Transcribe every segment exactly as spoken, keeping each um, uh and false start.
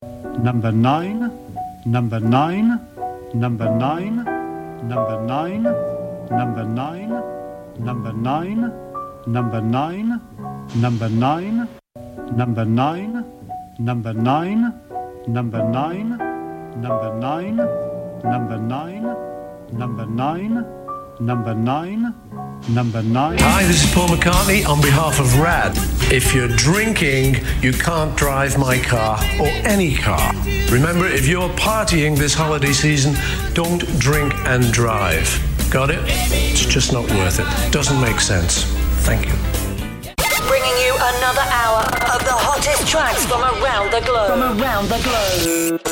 Number nine, number nine, number nine, number nine, number nine, number nine, number nine, number nine, number nine, number nine, number nine, number nine, number nine, number nine, number nine, number nine. Hi, this is Paul McCartney on behalf of RAD. If you're drinking, you can't drive my car or any car. Remember, if you're partying this holiday season, don't drink and drive. Got it? It's just not worth it. Doesn't make sense. Thank you. Bringing you another hour of the hottest tracks from around the globe. From around the globe.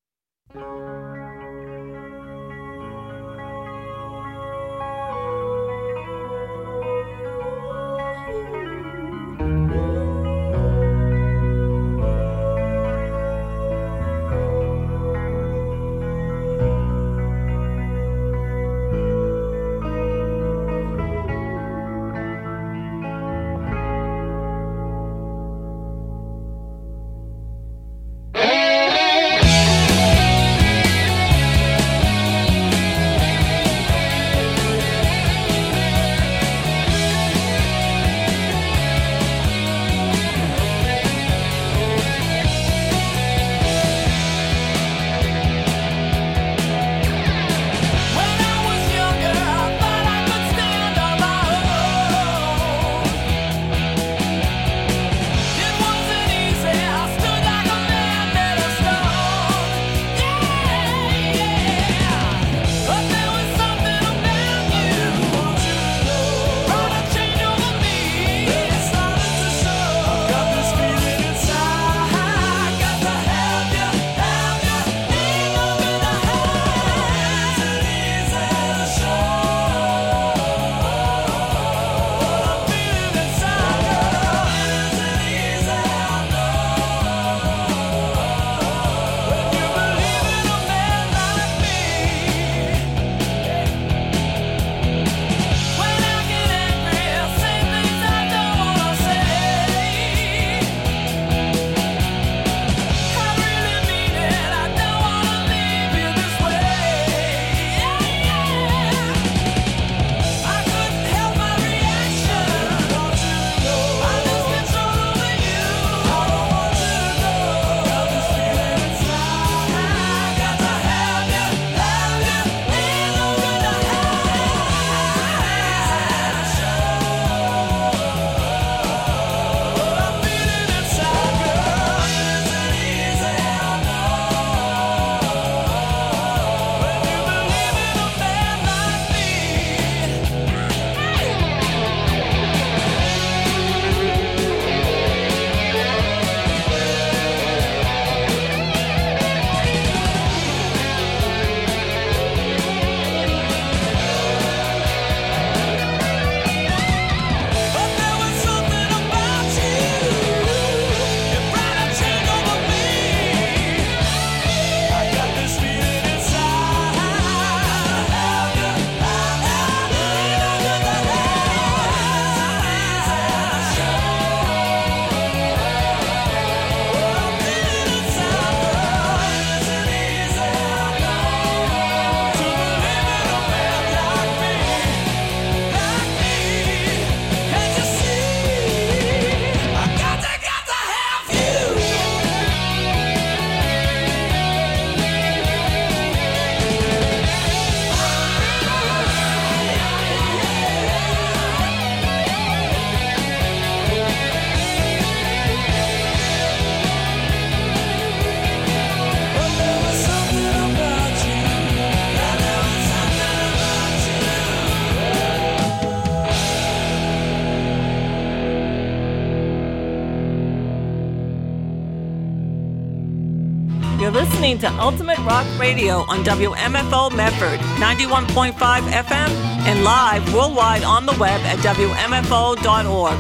You're listening to Ultimate Rock Radio on W M F O Medford, ninety-one point five F M, and live worldwide on the web at W M F O dot org.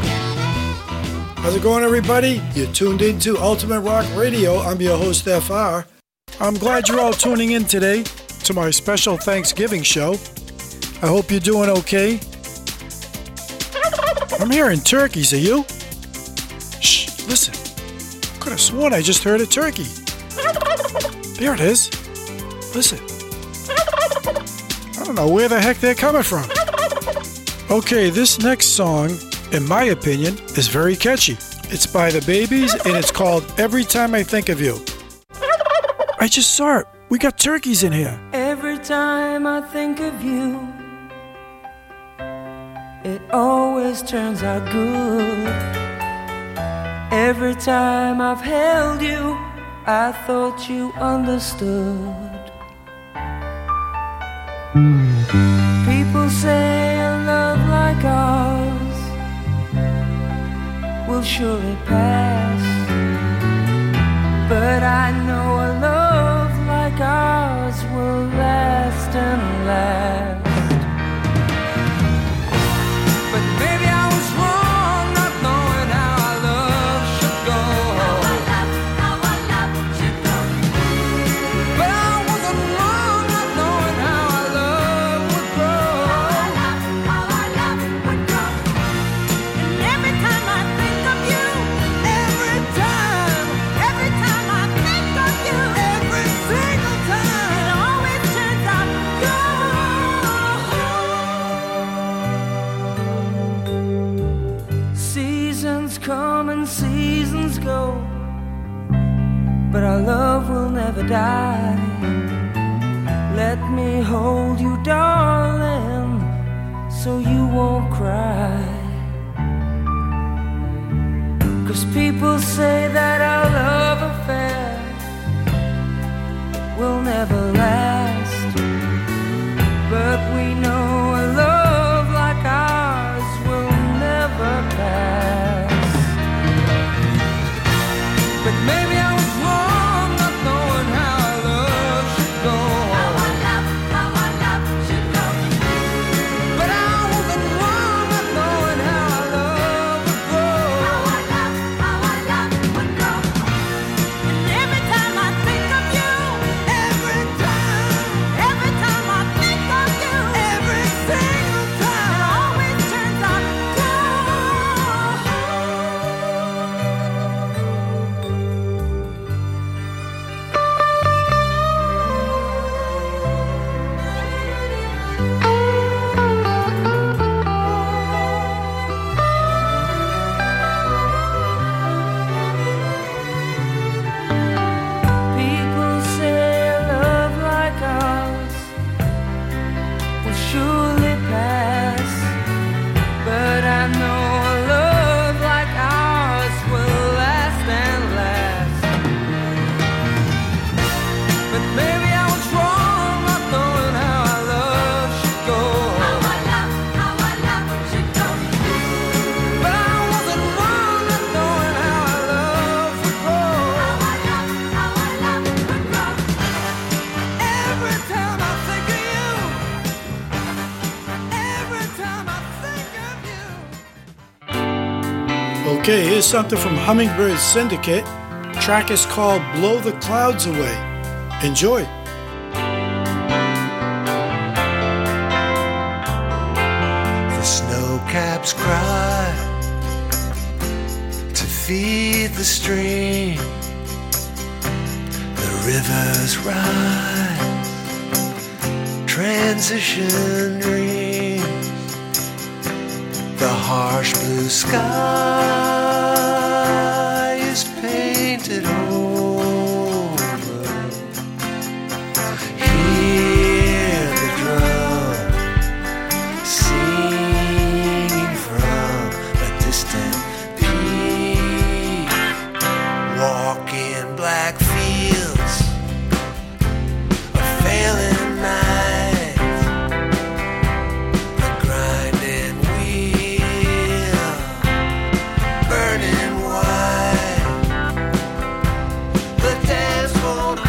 How's it going, everybody? You're tuned into Ultimate Rock Radio. I'm your host, F R. I'm glad you're all tuning in today to my special Thanksgiving show. I hope you're doing okay. I'm hearing turkeys, are you? Shh, listen. Could have sworn I just heard a turkey. There it is. Listen. I don't know where the heck they're coming from. Okay, this next song, in my opinion, is very catchy. It's by The Babies, and it's called Every Time I Think of You. I just saw it. We got turkeys in here. Every time I think of you, it always turns out good. Every time I've held you, I thought you understood. People say a love like ours will surely pass, but I know a love like ours will last and last. But maybe I was wrong not knowing how our love should go. How our love, how our love should go. But I wasn't wrong not knowing how our love would grow. How our love, how our love would grow. And every time I think of you, every time, every time I think of you, every single time, it always turns out good. Seasons come and seasons go, but our love will never die. Let me hold you, darling, so you won't cry. 'Cause people say that our love affair will never last, but we know a love like ours will never pass. But maybe I was wrong not knowing how our love should go. How our love, how our love should go. But I wasn't wrong not knowing how our love would grow. How our love, how our love would grow. And every time I think of you, every time, every time I think of you, every single time, it always turns out people say a love like ours will surely pass, but I know a love like ours will last and last. But maybe I was wrong not knowing how our love should go. How our love, how our love should go. But I wasn't wrong not knowing how our love would grow. How our love, how our love would grow. Every time I think of you, every time I think of you. Okay, here's something from Hummingbird Syndicate. Track is called Blow the Clouds Away. Enjoy. The snowcaps cry to feed the stream. The rivers rise, transition dreams. The harsh blue sky is painted over. Hear the drum singing from a distant peak. Walk in black fields of failing nights. The grinding wheel burning white. The dance won't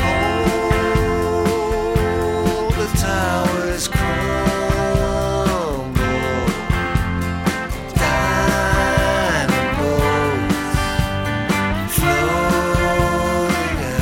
hold. The towers crumble. Diamond boats floating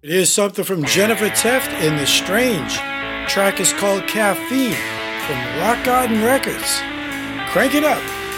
Here's something from Jennifer Teft in The Strange. The track is called Caffeine from Rock Garden Records. Crank it up.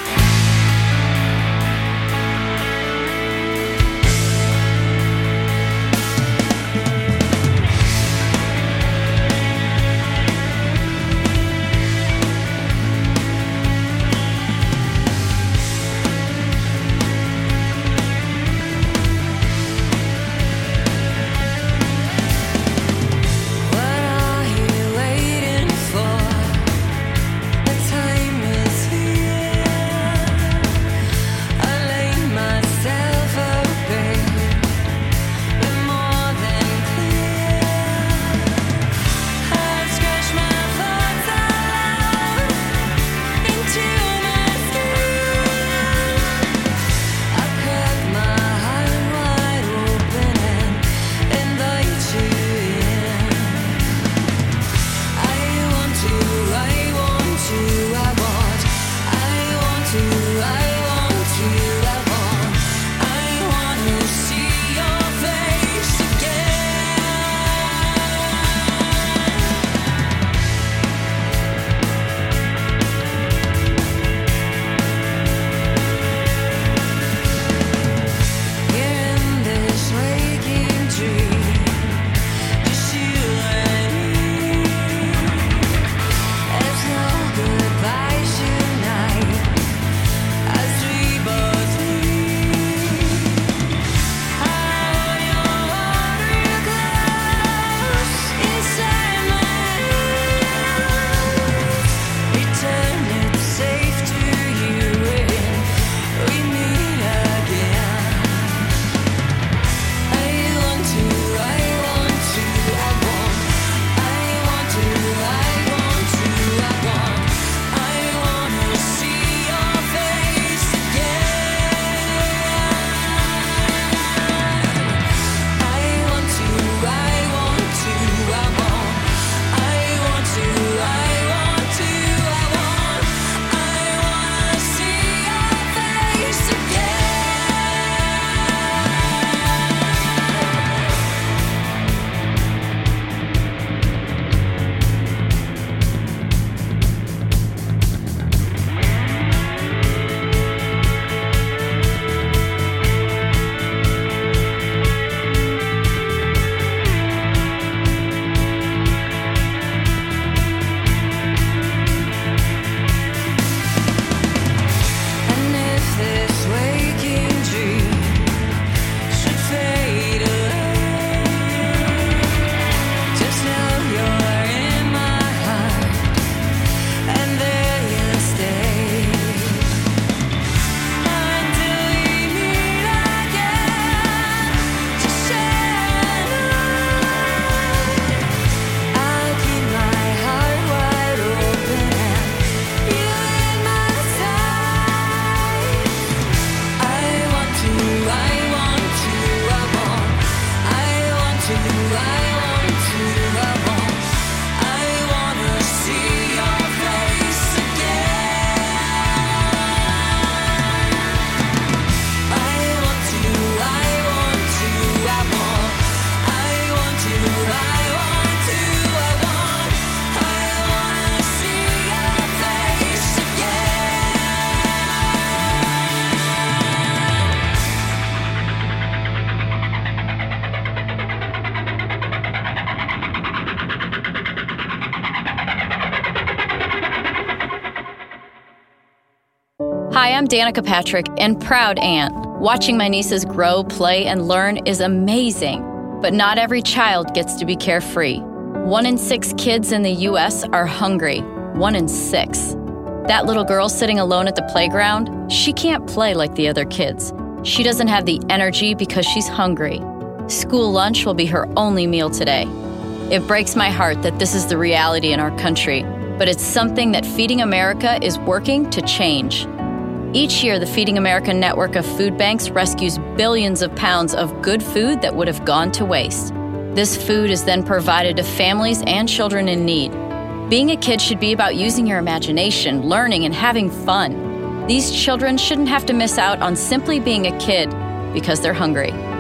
Hi, I'm Danica Patrick and proud aunt. Watching my nieces grow, play, and learn is amazing, but not every child gets to be carefree. One in six kids in the U S are hungry. One in six. That little girl sitting alone at the playground, she can't play like the other kids. She doesn't have the energy because she's hungry. School lunch will be her only meal today. It breaks my heart that this is the reality in our country, but it's something that Feeding America is working to change. Each year, the Feeding America network of food banks rescues billions of pounds of good food that would have gone to waste. This food is then provided to families and children in need. Being a kid should be about using your imagination, learning, and having fun. These children shouldn't have to miss out on simply being a kid because they're hungry.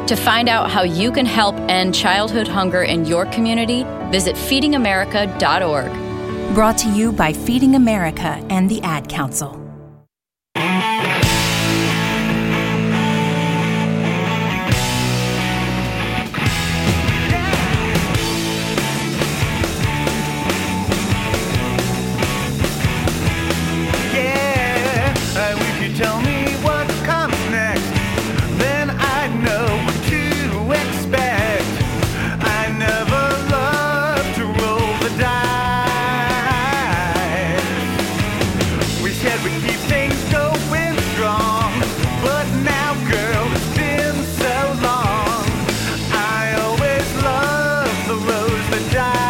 To find out how you can help end childhood hunger in your community, visit feeding america dot org. Brought to you by Feeding America and the Ad Council. Yeah, I wish you'd tell me what comes next. Then I'd know what to expect. I never loved to roll the dice. We said we'd keep things going strong, but now, girl, it's been so long. I always loved the rose that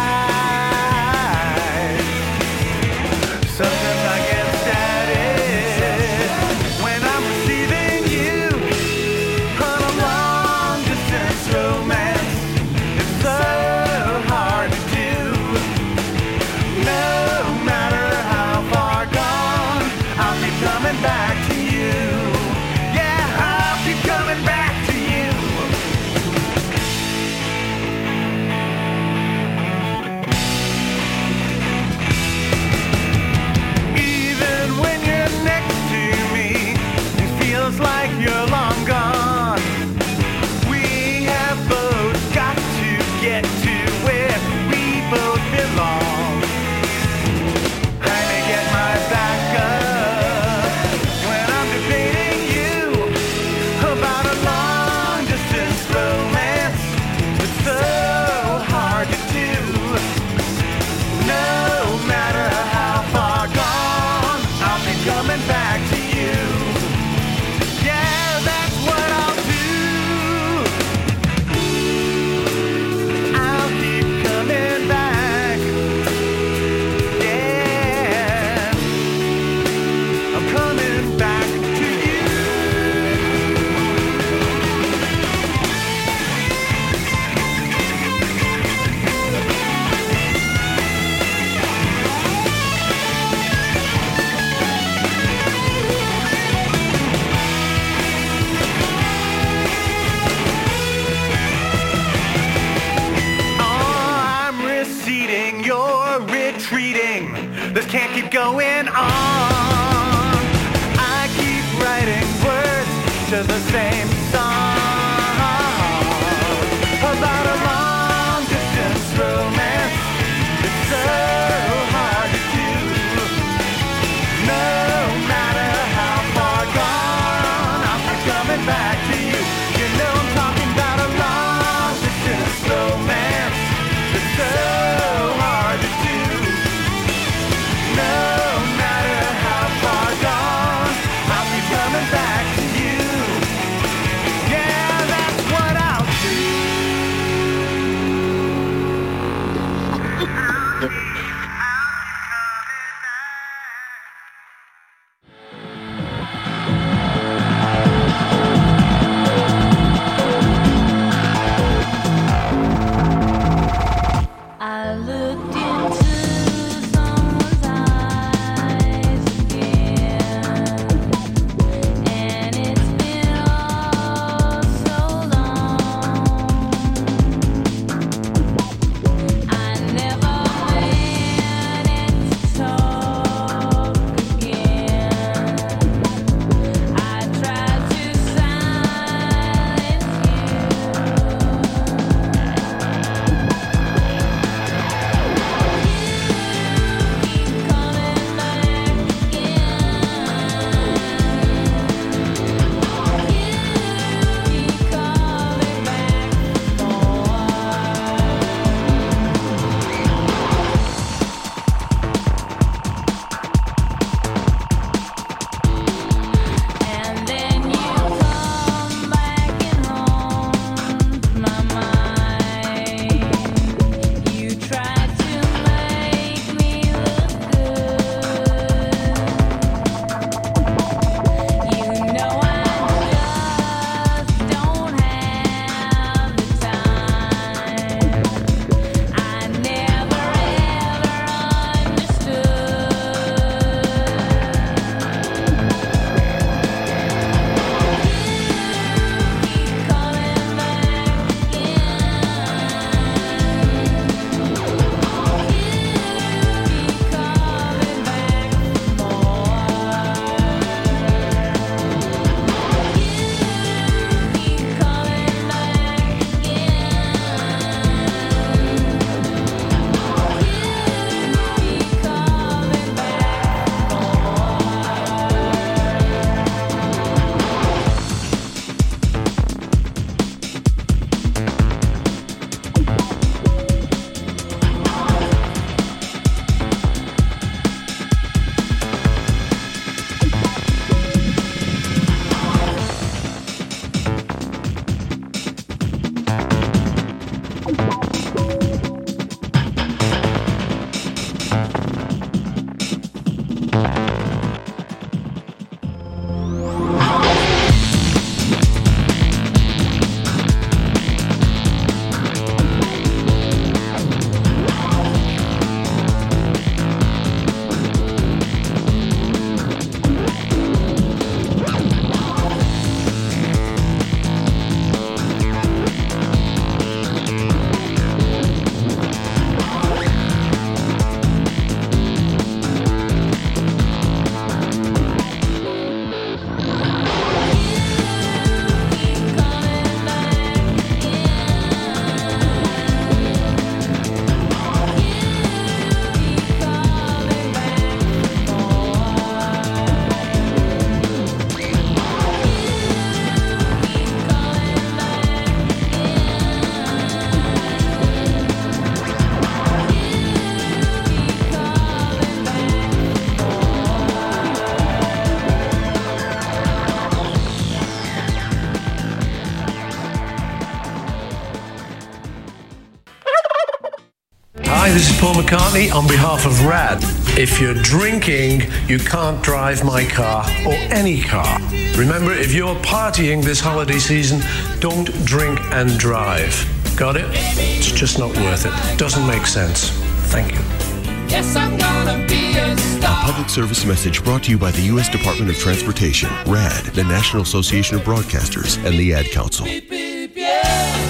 dies. Sometimes I get static when I'm receiving you on a long distance romance. It's so hard to do. No matter how far gone, I'll keep coming back to you. Yeah, I'll keep coming back to you. Even when you're next to me, it feels like you're long gone. We have both got to get to where we both belong. I may get my back up when I'm debating you about a long distance romance. It's so hard to do. No matter how far gone, I'll be coming back to you. Yeah, that's what I'll do. I'll keep coming back. Yeah, I'm coming back to you. Oh, I'm receding, you're retreating. This can't keep going on. I keep writing words to the same song about a long distance romance. It's so hard to do. No matter how far gone, I'll keep coming back to you. You know I'm talking about a long distance romance. It's so hard to do. No matter how far gone, I'll be coming back to you. Yeah. Hi, this is Paul McCartney on behalf of RAD. If you're drinking, you can't drive my car or any car. Remember, if you're partying this holiday season, don't drink and drive. Got it? It's just not worth it. Doesn't make sense. Thank you. Yes, I'm gonna be a star. A public service message brought to you by the U S Department of Transportation, RAD, the National Association of Broadcasters, and the Ad Council. Beep, beep, yeah.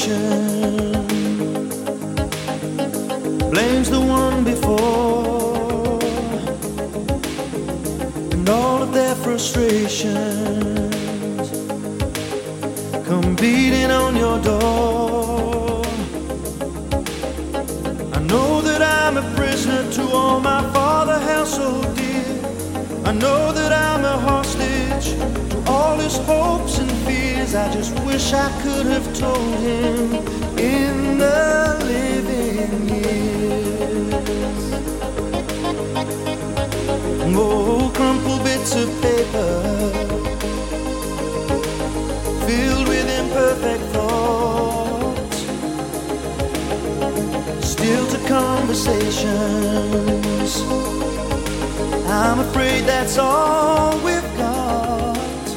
generation blames the one before, and all of their frustrations come beating on your door. I know that I'm a prisoner to all my father held so dear. I know that I'm a hostage to all his hopes and fears. I just wish I could have told him in the living years. Oh, crumpled bits of paper filled with imperfect thoughts, still to conversations. I'm afraid that's all we've got.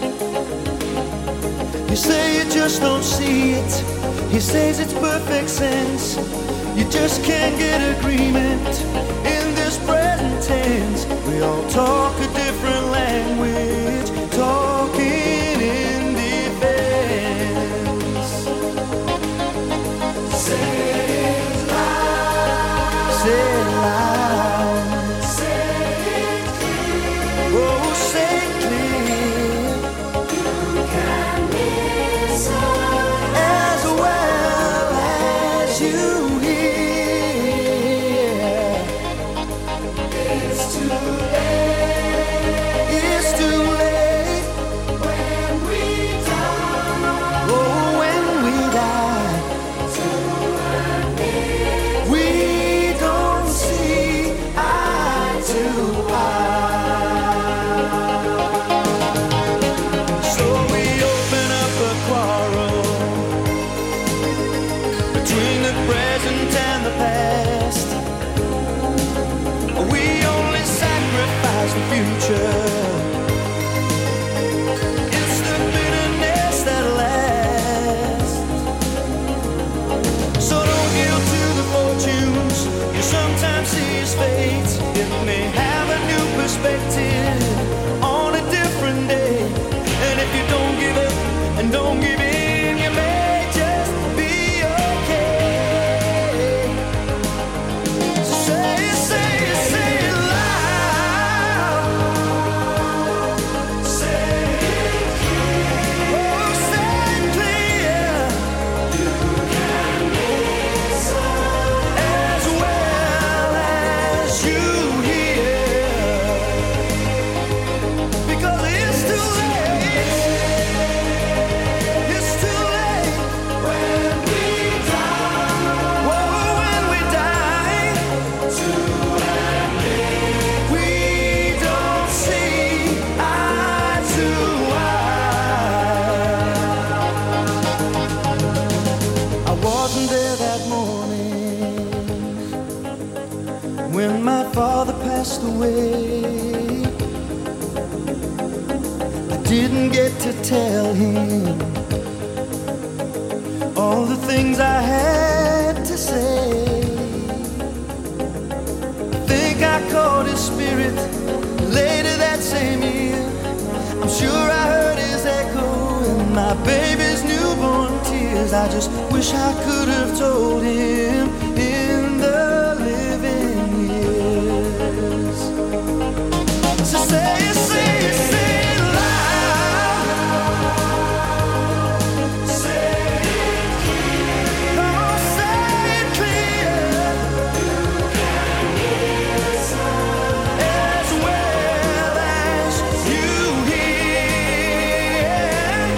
You say you just don't see it. He says it's perfect sense. You just can't get agreement in this present tense. We all talk a different language, talking in defense. Say it loud. Say it loud. Say it clear. Oh, say it clear. You can listen as well as you hear. It's too late. It's too late when we die. Oh, when we die. To admit we don't see eye to eye. So we open up a quarrel between the present and the past. We only sacrifice the future. It's the bitterness that lasts. So don't yield to the fortunes you sometimes see as fate. It may have a new perspective on a different day. And if you don't give up and don't give in, you may just be okay. So say it, say it, say it loud. Say it clear. Oh, say it clear. You can listen as well as you hear. Because it's too late. It's too late when we die. Whoa, when we die. To admit we don't see eye to eye. I wasn't there that morning when my father passed away. I didn't get to tell him all the things I had to say. I think I caught his spirit later that same year. I'm sure I heard his echo in my baby's newborn tears. I just wish I could have told him in the living years. So say it, say it, say it loud. Say it clear. Oh, say it clear. You can listen as well as you hear.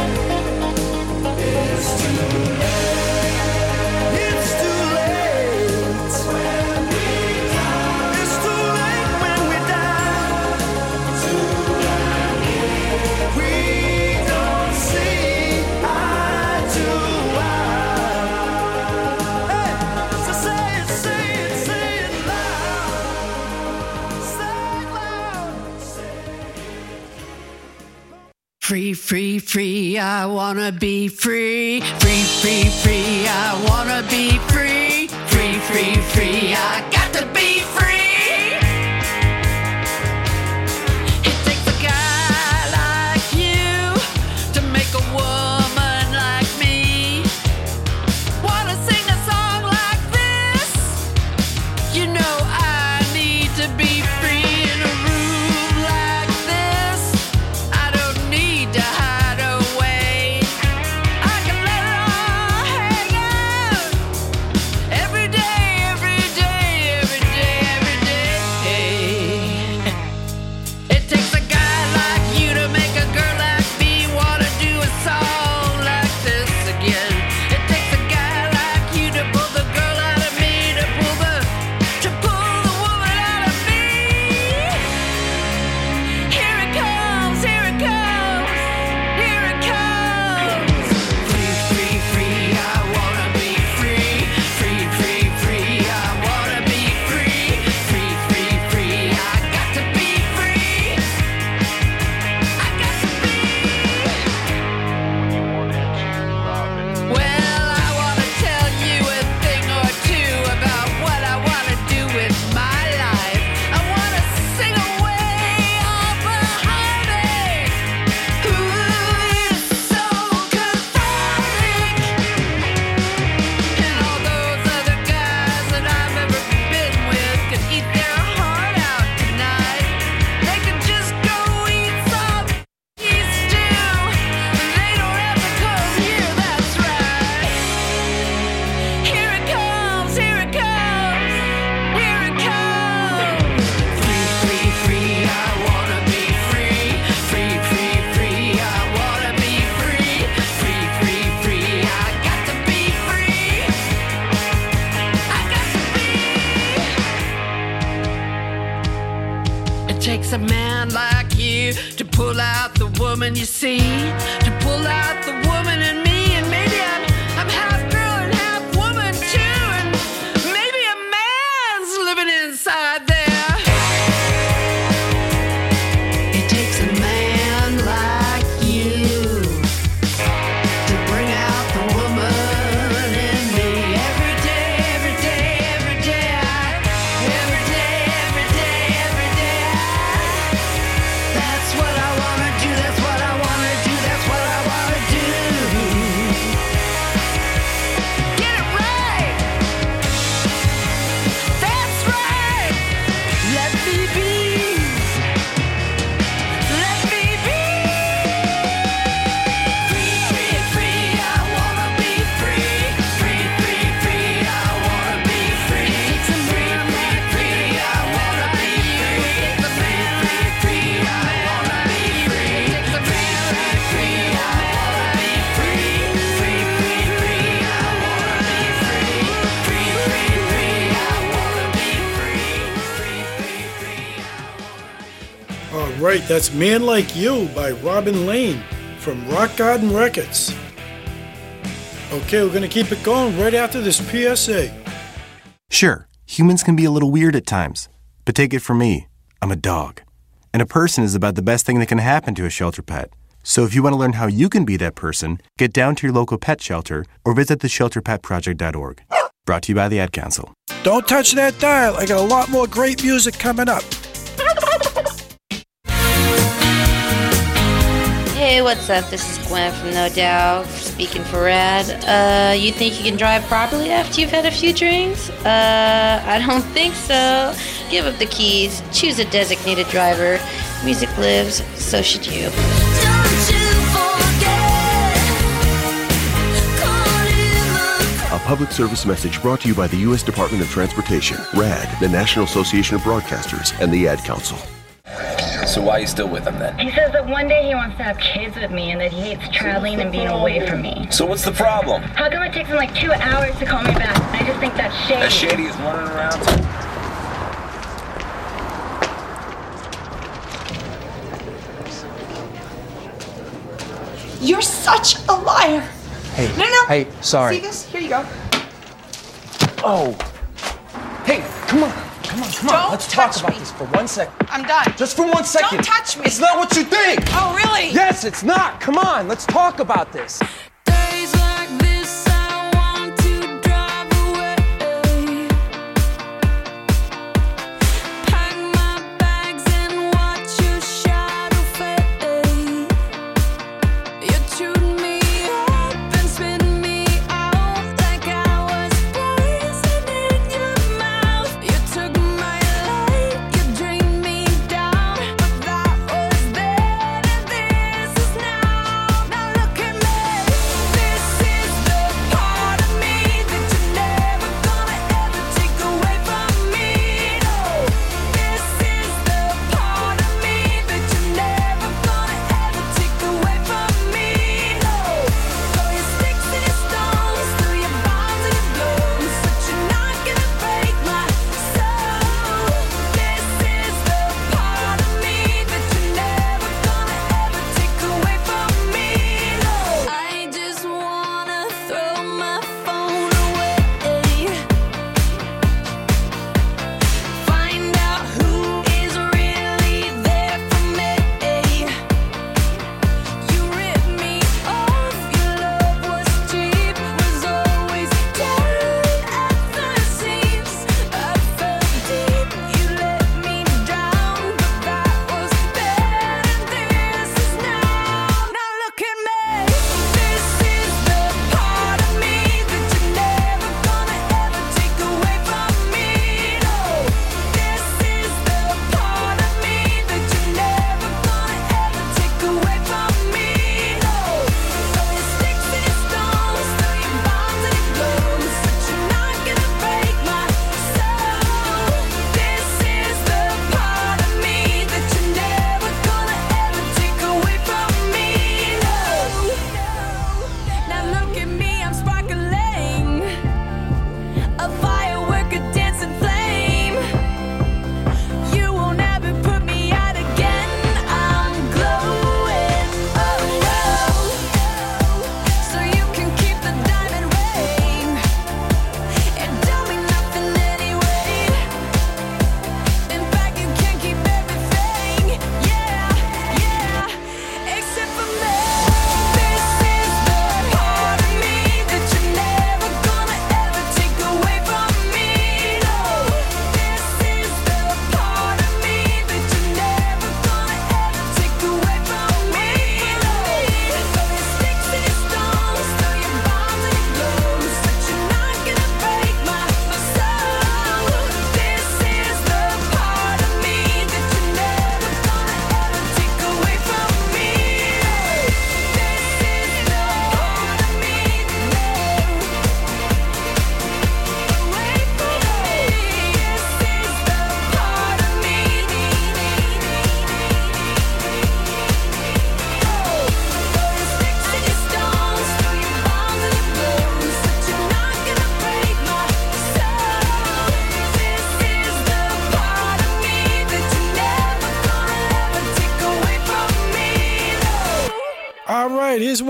It's too late. It's too late when we die. It's too late when we die. To admit we don't see eye to eye. Hey, so say it, say it, say it loud. Say it loud. Say Free, free, free, I wanna be free. Free, free, free, I wanna be free. Free, free, free, I got to be free. It takes a guy like you to make a woman like me a man like you to pull out the woman you see, to pull out the woman in me, and maybe I'm, I'm half girl and half woman too, and maybe a man's living inside there. It takes a man like you to bring out the woman in me. Every day, every day, every day, I, every day, every day, every day, I, that's what I wanna do, that's what I wanna do, that's what I wanna do. Get it right. That's right. Let me be. Let me be. Free, free, free. I wanna be free. Free, free, free. I wanna be free. Free, free, free. I wanna be free. Free, free, free. I wanna be free. Free, free, free. I wanna be free. Free, free, free. I wanna be free. Free, free, free. I wanna be free. All right, that's Man Like You by Robin Lane from Rock Garden Records. Okay, we're going to keep it going right after this P S A. Sure, humans can be a little weird at times, but take it from me, I'm a dog. And a person is about the best thing that can happen to a shelter pet. So if you want to learn how you can be that person, get down to your local pet shelter or visit the shelter pet project dot org. Brought to you by the Ad Council. Don't touch that dial. I got a lot more great music coming up. Hey, what's up? This is Gwen from No Doubt, speaking for Rad. Uh, you think you can drive properly after you've had a few drinks? Uh, I don't think so. Give up the keys, choose a designated driver. Music lives, so should you. A public service message brought to you by the U S Department of Transportation, RAD, the National Association of Broadcasters, and the Ad Council. So why are you still with him then? He says that one day he wants to have kids with me and that he hates traveling and being away from me. So what's the problem? How come it takes him like two hours to call me back? I just think that's shady. As shady as running around? You're such a liar. Hey, No, no. hey, sorry. See this? Here you go. Oh. Hey, come on, come on, come on. Don't Let's talk touch about me. this for one second. I'm done. Just for one second. Don't touch me. It's not what you think. Oh, really? Yes, it's not. Come on, let's talk about this. Days like this, I want to drive away. Pack my bags and watch your shadow fade. You chewed me up and spit me out like I was poison in your mouth. You took my light, you drained me down, but that was then and this is now. Now look at me.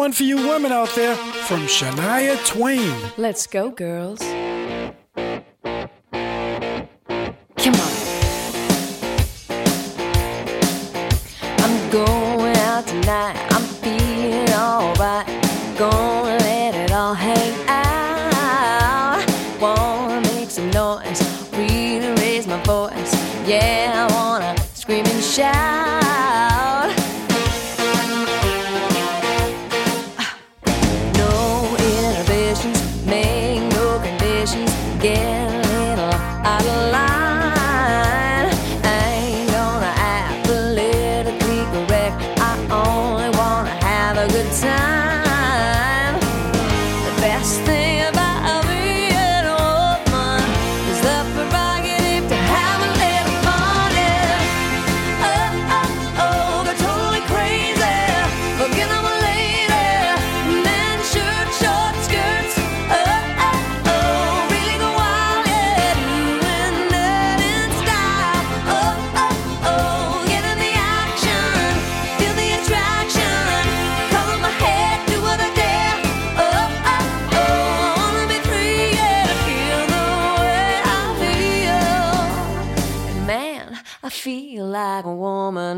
one for you women out there from Shania Twain. Let's go, girls. Come on. I'm going out tonight. I'm feeling alright. Gonna let it all hang out. Wanna make some noise, really raise my voice. Yeah, I wanna scream and shout. No inhibitions, make no conditions. Get a little out of line. I ain't gonna act politically correct. I only wanna have a good time. The best thing about being a woman is the prerogative to have a little fun. Yeah. Oh, oh, oh, go totally crazy. Forget I'm a lady. Men, shirt, short skirts. Oh, oh, oh, really go wild, yeah. Doing that in style. Oh, oh, oh, get in the action. Feel the attraction. Color my head, do what I dare. Oh, oh, oh, I wanna be free, yeah. To feel the way I feel. And man, I feel like a woman.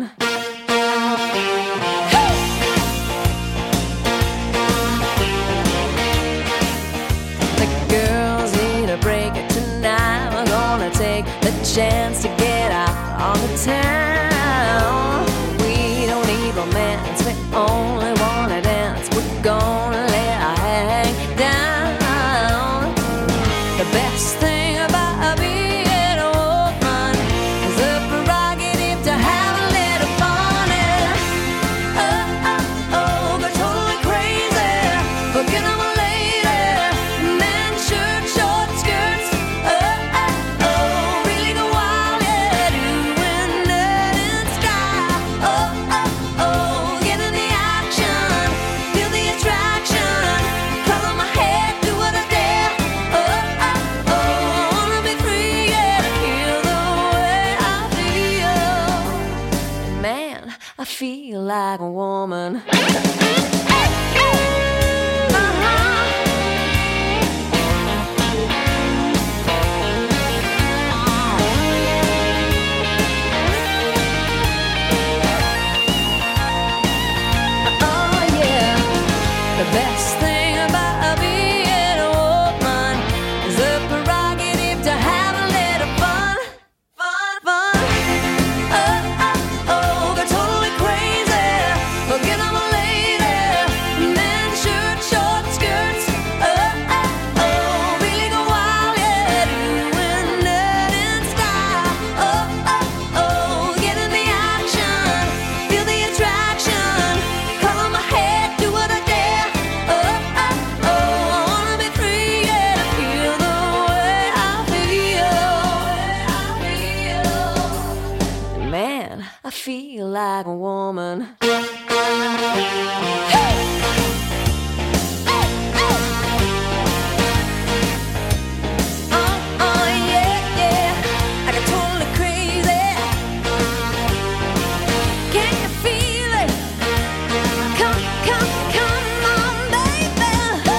The girls need a break tonight. We're gonna take the chance to get out on the town. We don't need romance, we only wanna dance. We're gonna let our hang down. The best thing about being a woman is the prerogative to have a little fun. Yeah. Oh, oh, oh, go totally crazy. Forget I'm a lady. Men, shirt, short skirts. Oh, oh, oh, really go wild, yeah. Doing that in style. Oh, oh, oh, get in the action. Feel the attraction. Color my head, do what I dare. Oh, oh, oh, I wanna be free, yeah. To feel the way I feel. Man, I feel like a woman. Oh yeah, the best thing about being a woman is the prerogative to have a little fun, fun, fun. Oh, oh, oh, go totally crazy. Forget I'm a lady. Men, shirt, short skirts. Oh, oh, oh, really go wild, yeah. Doing that in style. Oh, oh, oh, get in the action. Feel the attraction. Color my head, do what I dare. Oh, oh, oh, I wanna be free, yeah. To feel the way I feel. Man, I feel like a woman. Oh, oh, yeah, yeah. I got totally crazy. Can you feel it? Come, come, come on, baby.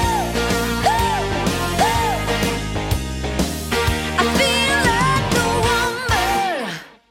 I feel like a woman.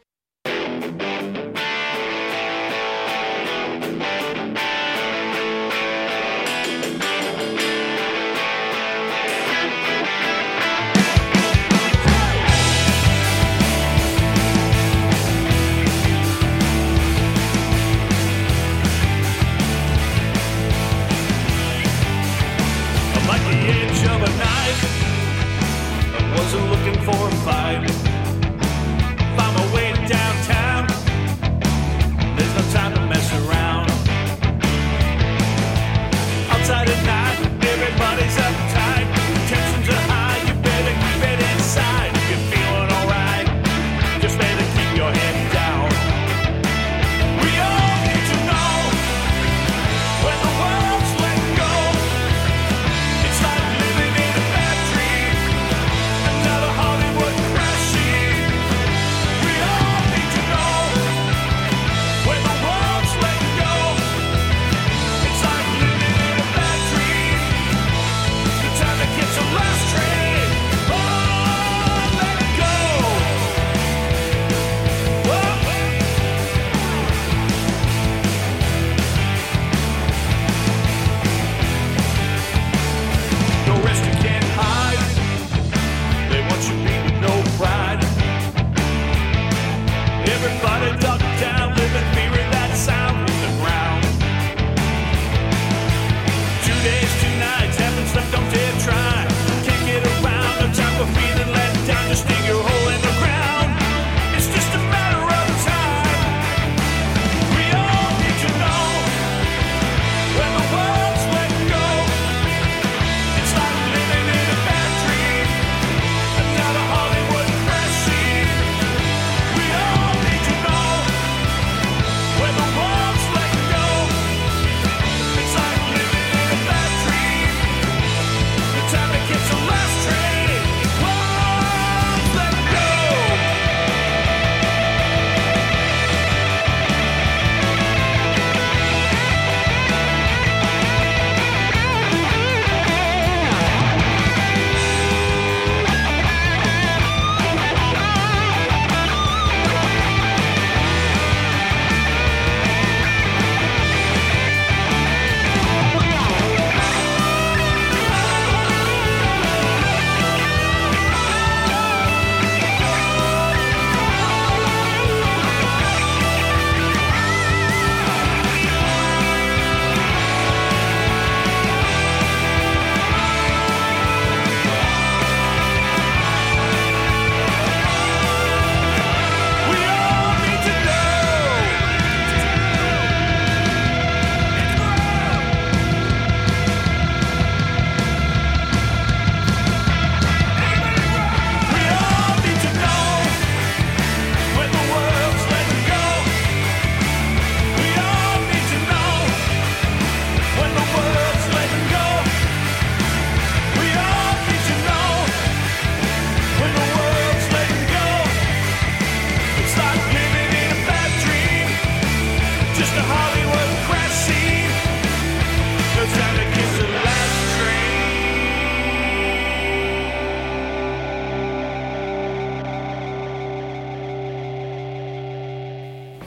I'm at the edge of a knife. I wasn't looking for a fight. Found my way downtown. There's no time to mess around. Outside at night, everybody's uptight. Tensions are high, you better keep it inside. If you're feeling alright, just better keep your head down. We all need to know when the world's let go. It's like living in a bad dream. Another Hollywood crashing.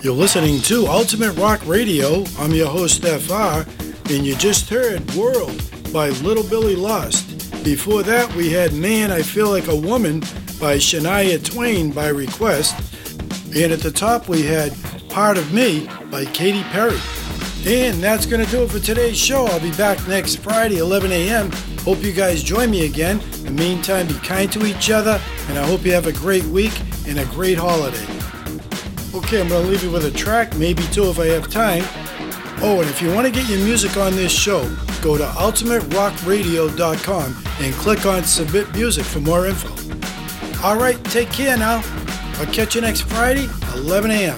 You're listening to Ultimate Rock Radio. I'm your host, F R, and you just heard World by Little Billy Lost. Before that, we had Man, I Feel Like a Woman by Shania Twain by request. And at the top, we had Part of Me by Katy Perry. And that's going to do it for today's show. I'll be back next Friday, eleven a.m. Hope you guys join me again. In the meantime, be kind to each other, and I hope you have a great week and a great holiday. Okay, I'm going to leave you with a track, maybe two if I have time. Oh, and if you want to get your music on this show, go to ultimate rock radio dot com and click on Submit Music for more info. All right, take care now. I'll catch you next Friday, eleven a.m.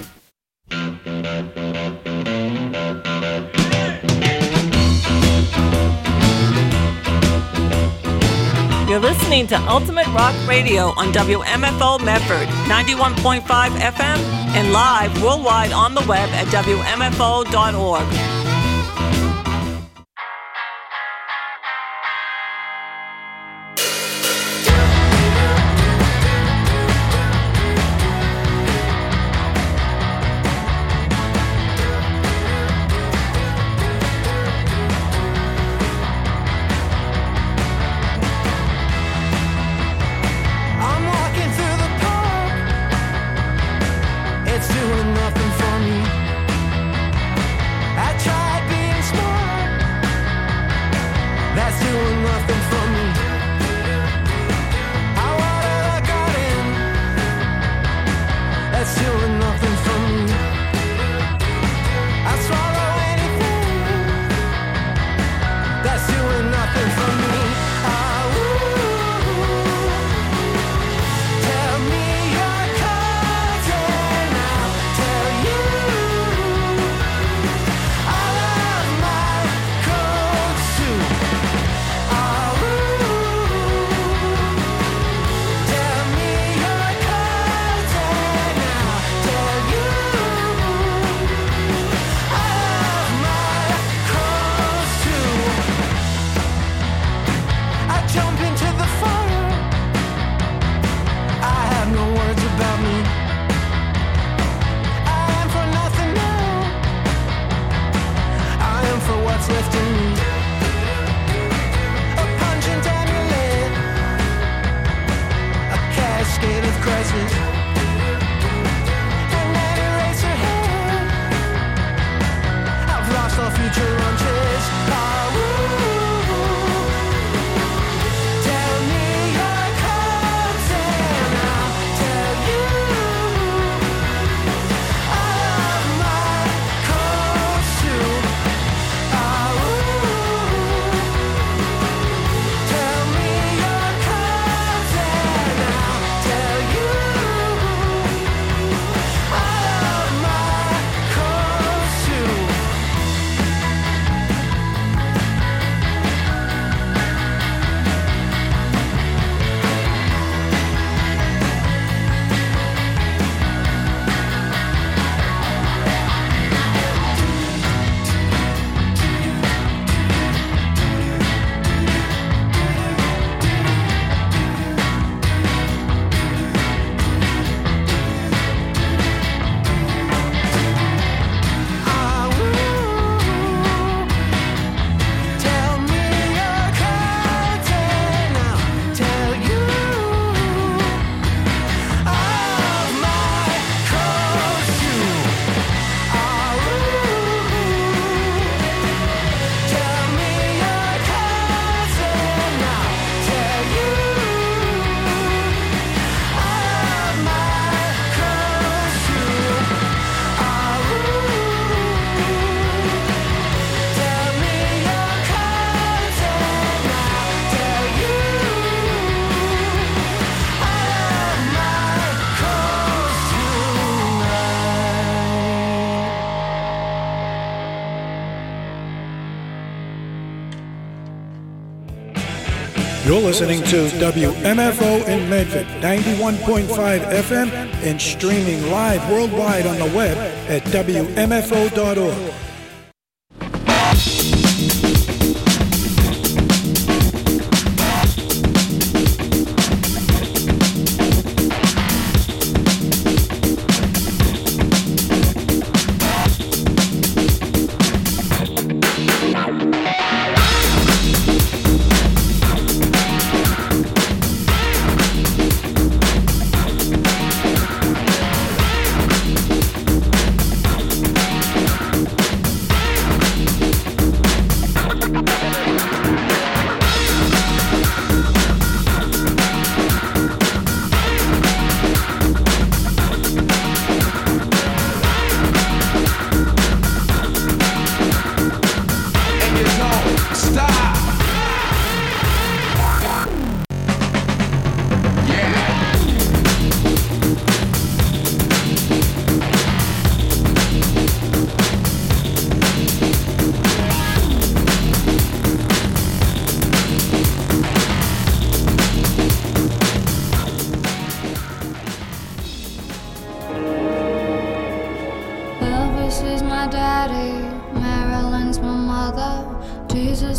You're listening to Ultimate Rock Radio on W M F O Medford, ninety-one point five F M, and live worldwide on the web at W M F O dot org. I'm walking through the park. It's doing nothing for me. I tried being smart. That's doing nothing for me. I water the garden. That's doing nothing for me. I swallow anything. That's doing nothing for me. Ah, tell me your cards and I'll tell you I love my coats too. Oh, tell me your cards and I'll tell you I love my coats too. I jump into the fire. I have no words about me. I am for nothing now. I am for what's left in me. A pungent amulet, a cascade of crisis, and an eraser hand. I've lost all future lunches. Ah, tell me your cards and I'll tell you I love my coats too. Ah, tell me your cards and I'll tell you I love my coats too. Tell me your cards and I'll tell you I love my coats too. Tell me your cards and I'll tell you I love my coats too. Tell me your cards and I'll tell you I love my coats tonight. You're listening to W M F O in Medford, ninety-one point five F M, and streaming live worldwide on the web at W M F O dot org.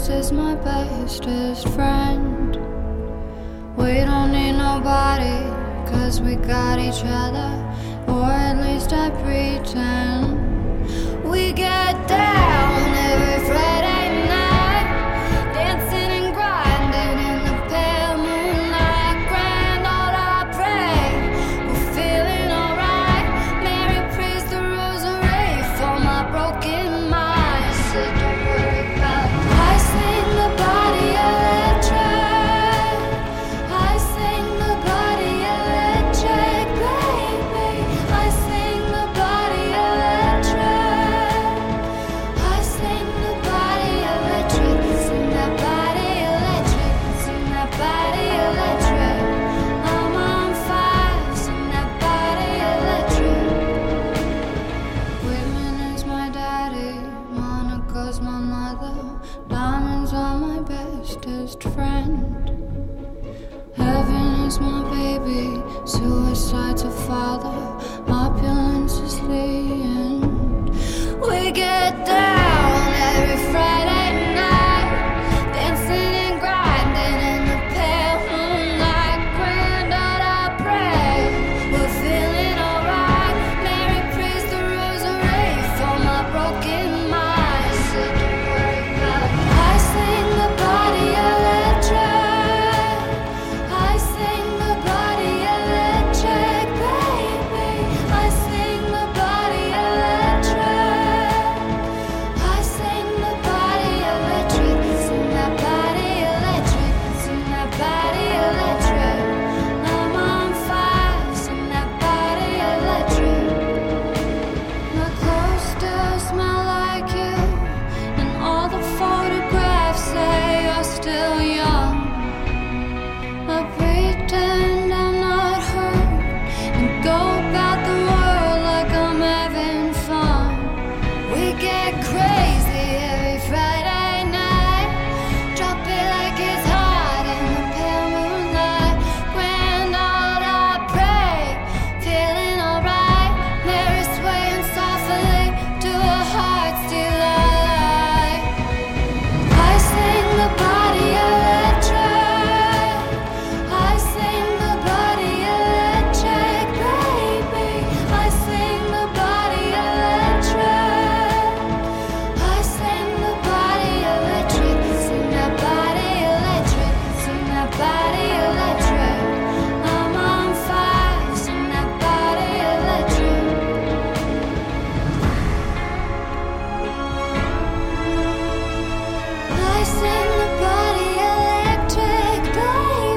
This is my bestest friend. We don't need nobody, cause we got each other. Or at least I pretend. We get down every Friday night, dancing and grinding in the pale moonlight. Grand Lord, I pray we're feeling alright. Mary prays the rosary for my broken mind. Said don't worry about it. I sing the body electric. I sing the body electric, baby. I sing the body electric. I sing the body electric. Sing that body electric. Sing that body electric. I'm on fire. Sing that body electric. Whitman is my daddy. Monica's my mother. Diamonds are my bestest friend. Heaven is my baby. Suicide's a father.